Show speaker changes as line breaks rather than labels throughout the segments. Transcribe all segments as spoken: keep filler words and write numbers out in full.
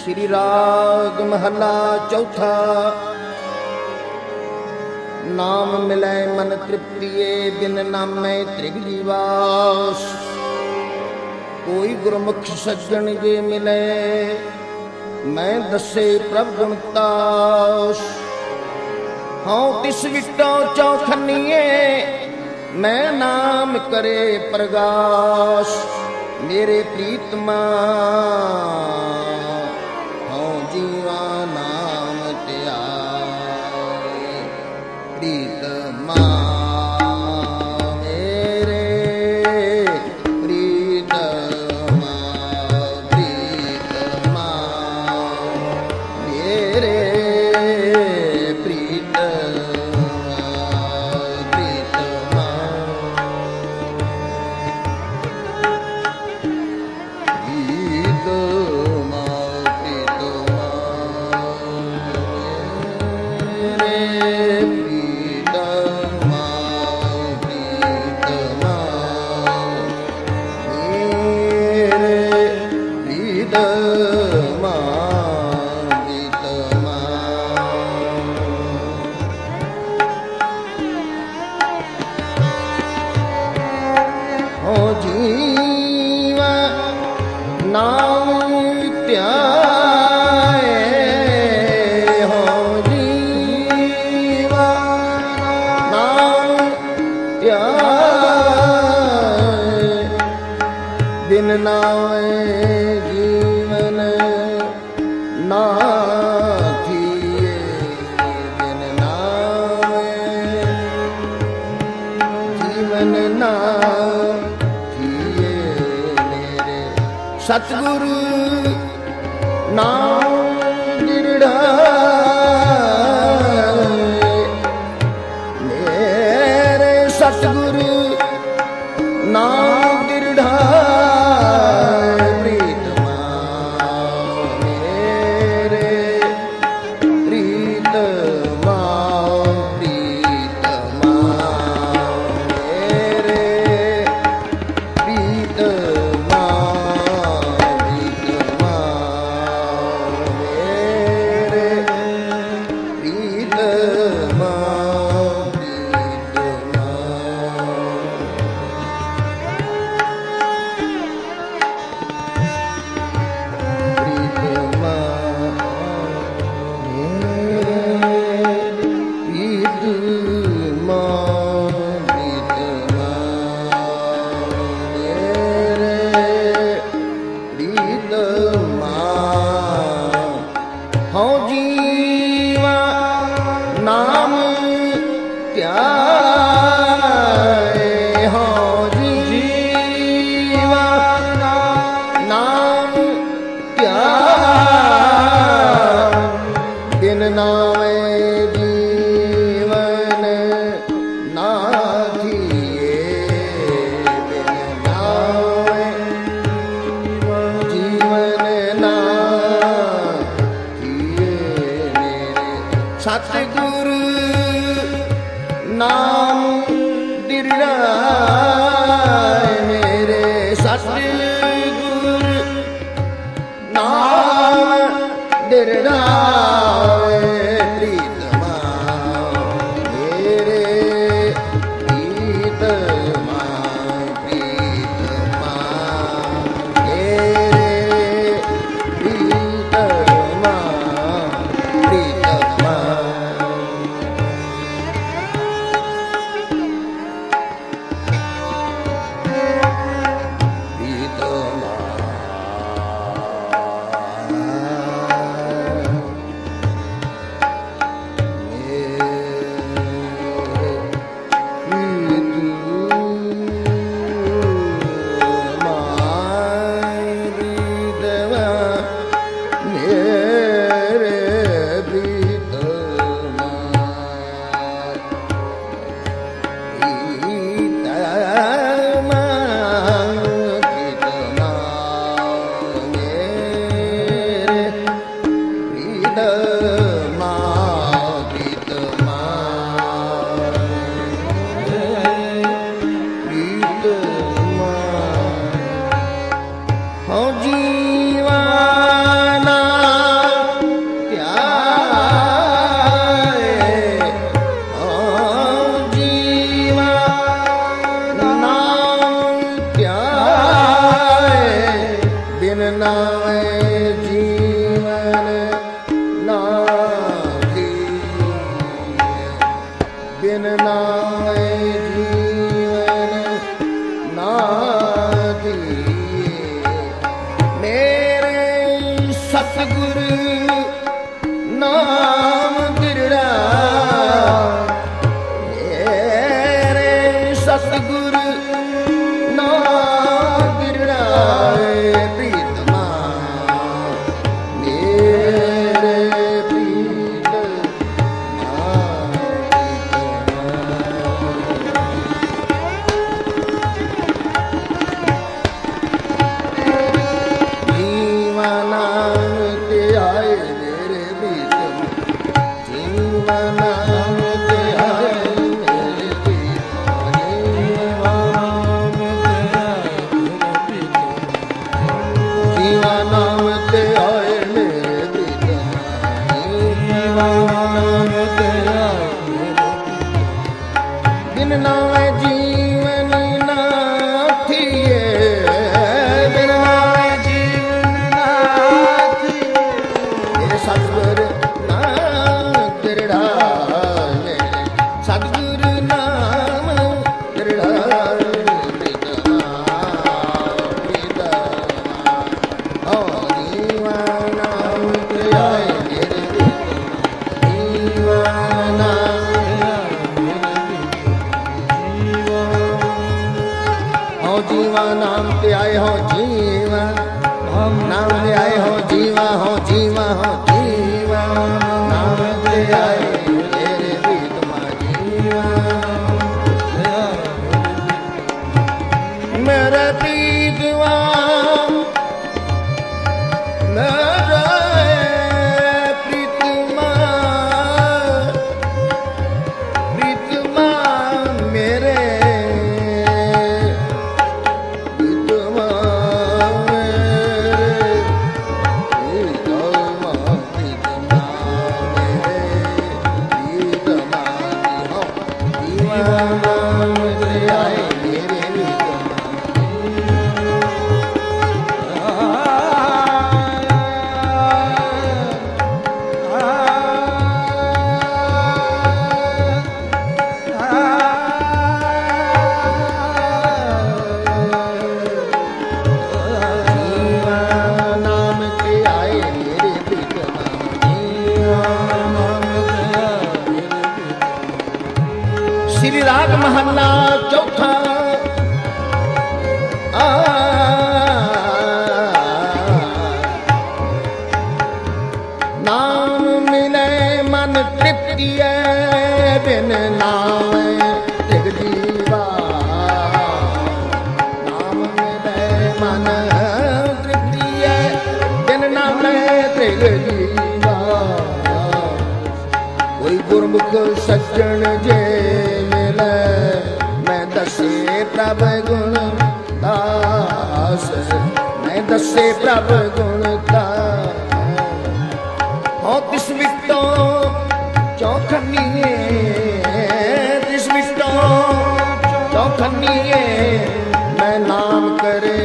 श्री राग महला चौथा। नाम मिले मन तृप्तिये बिन नामे त्रिग जीवास। कोई गुरमुख सज्जन जे मिले मैं दसे प्रभ गुणतास। हाँ तिस विटो चौखनिए मैं नाम करे प्रगास। मेरे प्रीतमा हाँ जीवा नाम त्याए। प्रीतमा मेरे प्रीतमा प्रीतमा मेरे जीवा नाम त्याए। हो जीवा नाम त्याए बिन नामे जीवन ना थिए। बिन नामे जीवन ना सतगुरु नाम गिरढ़ाए। मेरे सतगुरु नाम गिरढ़ाए। प्रीतमा मेरे प्रीतमा प्रीतमा मेरे प्रीतमा हो जीवा नाम त्याए। हो जीवा नाम त्याए बिन नामे जीवन ना थिए। बिन नामे जीवन ना सतगुरु नाम दिरढ़ाए। मेरे सतगुरु नाम दिरढ़ाए। प्रीतमा मेरे प्रीतमा प्रीतमा मेरे प्रीतमा प्रीतमा बिन नाए जीवन ना दिए। मेरे सतगुरु नाम गिरड़ा, मेरे सतगुरु नाम गिरड़ा प्रीतमा, मेरे प्रीत जीवा नाम ते आए मेरे प्रीतम, जीवा नाम ते आए मेरे प्रीतम, जीवा नाम ते आए मेरे प्रीतम, जीवा नाम ते आए मेरे प्रीतम, जीवा नाम ते आए मेरे प्रीतम। बिन नावे जीवन ना थिए, बिन नावे जीवन ना थिए। मेरे सतगुर नाम गिरड़ा, मेरे सतगुर नाम गिरड़ा प्रीतमा, प्रीतमा। ओ जीवा नाम ते आए मेरे प्रीतम, जीवा नाम हो जीवा नाम ते आए हो जीवा, नाम ते आए हो जीवा, हो जीवा हो जीवा नाम ते आए मेरे प्रीतमा, जीवा मेरे प्रीतमा, मेरे प्रीतमा, प्रीतमा मेरे प्रीतमा, मेरे प्रीतमा, प्रीतमा मेरे प्रीतमा। हो जीवा नाम ते आए मेरे प्रीतमा। जीवा नाम ते आए मेरे प्रीतमा, जीवा नाम ते आए मेरे प्रीतमा। श्री राग महला चौथा। आ नाम मिले मन तृप्ति बिन नाम तिग जीवा, नाम मिले मन तृप्ति बिन नाम तिग जीवा। कोई गुरमुख सज्जन जे मिले, मैं दसे प्रभ गुण दास, मैं दसे प्रभ गुण दास। हो तिस विटो चौखनिए, तिस विटो चौखनिए, मैं नाम करे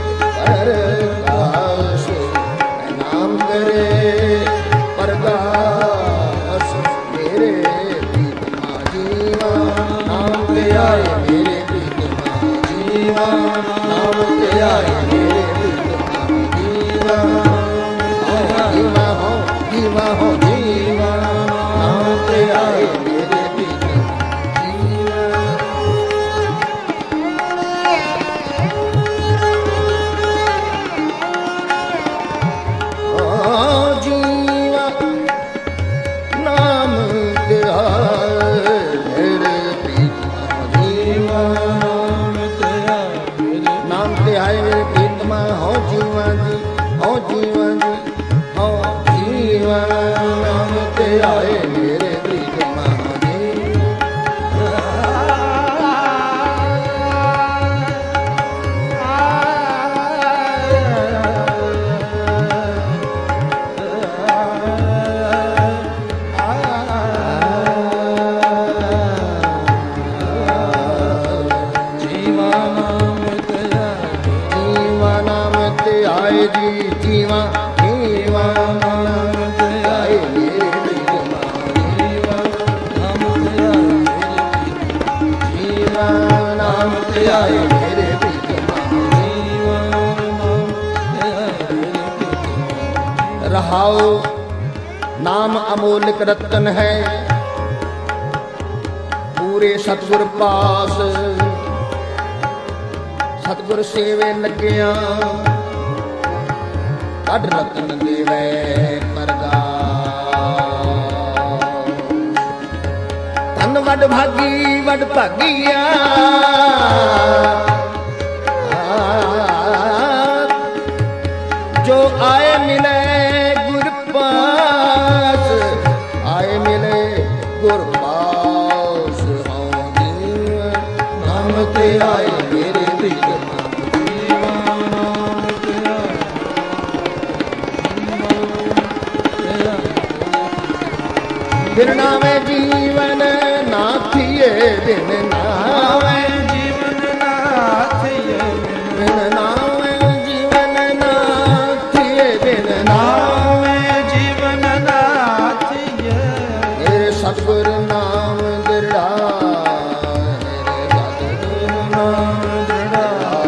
परदास, मैं नाम करे परदास। मेरे प्रीतमा जीवा नाम ते आए मेरे प्रीतमा, जीवा नाम ते आए मेरे प्रीतमा, जीवा जीवा हो जीवा हो जीवा नाम ते आए मेरे प्रीतम, जीवा। भाव। नाम अमोलिक रतन है पूरे सतगुर पास। सतगुर सेवे लगिया कढ़ रतन देवै परगास। धन वड भागी वड भागिया जो आए मिले गुर पास। आए मिले गुर पास नाम ते आए मेरे प्रीत। बिन नामे जीवन नाथिए बिन नामे जीवन नाथिए बिन नामे जीवन नाथिए बिन नामे जीवन नाथिए। मेरे सतगुर नाम दृढ़ा मेरे सतगुर नाम दृढ़ा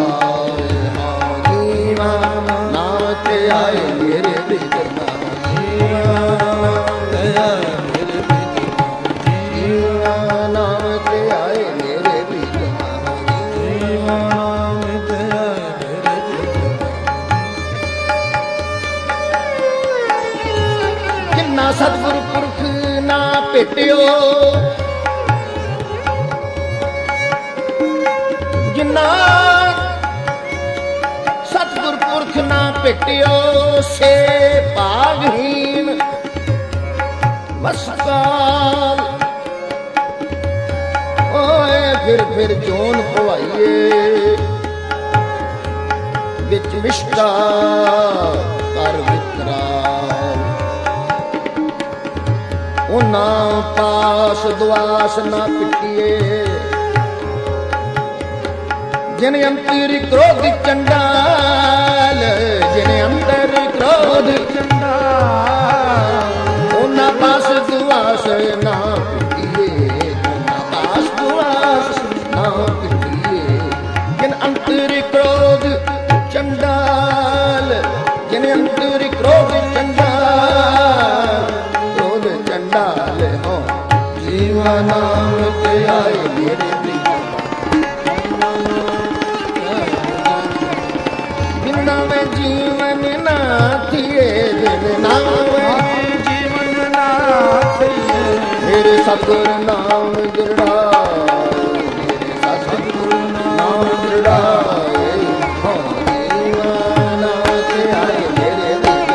जीवा नाम ते आए मेरे प्रीत। सतगुर पुरख ना भेटियो जिन्ना सतगुर पुरख ना भेटियो से भागहीन वसकाल। ओए फिर फिर जोन पवाइए विच विष्टा कर विकराल। ना पास दुआस ना पिटिए जिन अंतर क्रोध चंडाल। जिन अंतर क्रोध चंडाल ना पास दुआस ना पिटिए। ना पास दुआस ना पिटिए जिन अंतर क्रोध चंडाल। जिन अंतर क्रोध चंडाल चंडाल हो जीवा नाम ते आए मेरे प्रीत। बिन नामे जीवन नाथिए बिन नामे जीवन नाथिए। मेरे सतगुर नाम दृढ़ा मेरे सतगुर नाम दृढ़ा जीवा नाम ते आए मेरे प्रीत।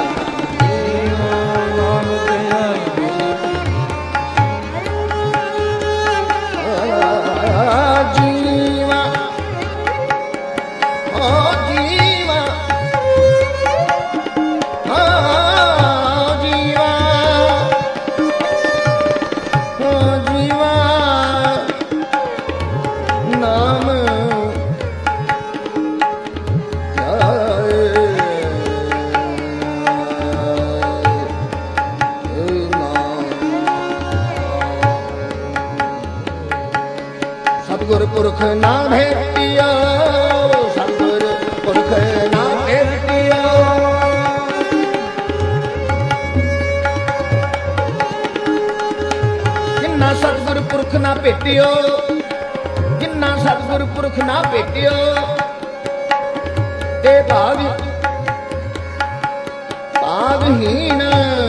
सतगुर पुरख ना भेटियो सतगुर पुरख ना भेटियो। जिन्ना सतगुर पुरख ना भेटियो जिन्ना सतगुर पुरख ना भेटियो ते भाग भागहीन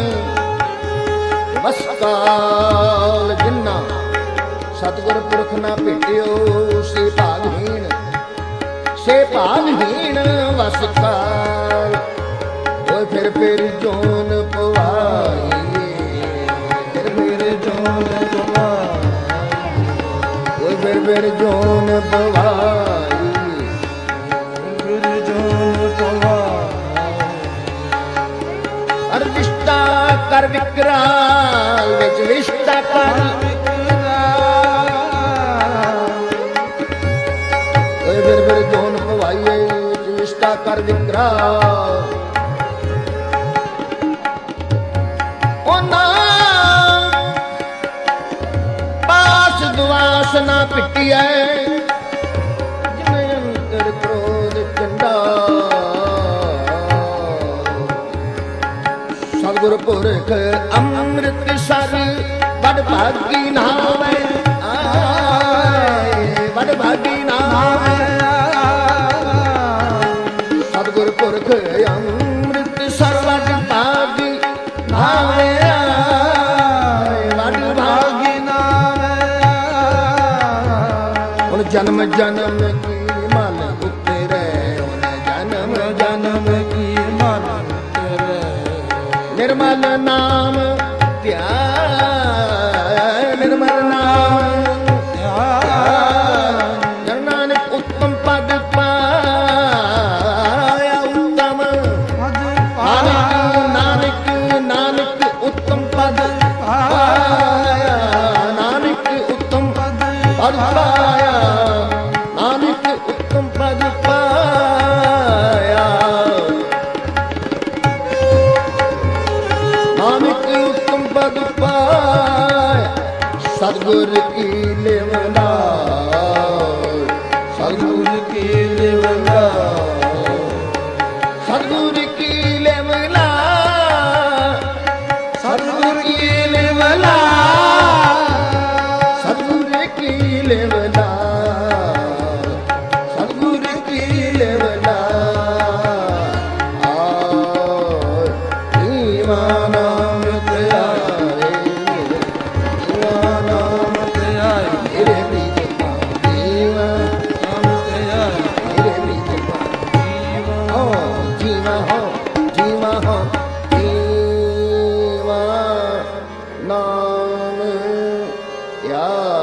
वसकाल। जिन्ना सतगुर पुरख ना भेटियो से भागहीन से भागहीन वसकाल। ओए फिर फिर जोन पवाइए फिर फिर जोन पवाइए। ओए फिर फिर जोन पवाइए फिर जोन पवाइए। हर विष्टा कर विकराल विच विष्टा कर जोन पवाइए विष्टा कर विकराल। पास दुआस ना पिटिया जिन्हें अंतर क्रोध चंडाल। सतगुर ਸਤਿਗੁਰ ਪੁਰਖ ਅੰਮ੍ਰਿਤਸਰ ਵਡ ਭਾਗੀ ਨਾਮੈ ਆਏ ਵਡ ਭਾਗੀ ਨਾਮੈ ਸਤਿਗੁਰ ਪੁਰਖ ਅੰਮ੍ਰਿਤਸਰ ਵਡ ਭਾਗੀ ਨਾਮੈ ਆਏ ਵਡ ਭਾਗੀ ਨਾਮੈ ਹੁਣ ਜਨਮ ਜਨਮ ਕੀ ਮਨ ਉਤਰੈ ਹੁਣ ਜਨਮ ਜਨਮ ਕੀ ਮਨ ਉਤਰੈ निर्मल नाम ध्यान निर्मल नाम ध्यान नानक उत्तम पद पाया उत्तम नानक नानक नानक उत्तम पद पाया नानक उत्तम पद पाया नानक उत्तम पद पाया नानक उत्तम पद पाया सतगुर की लेवला सतगुर की लेवला सतगुर की लेवला सतगुर की लेवला सतगुर की लेवला सतगुर की लेवला नाम या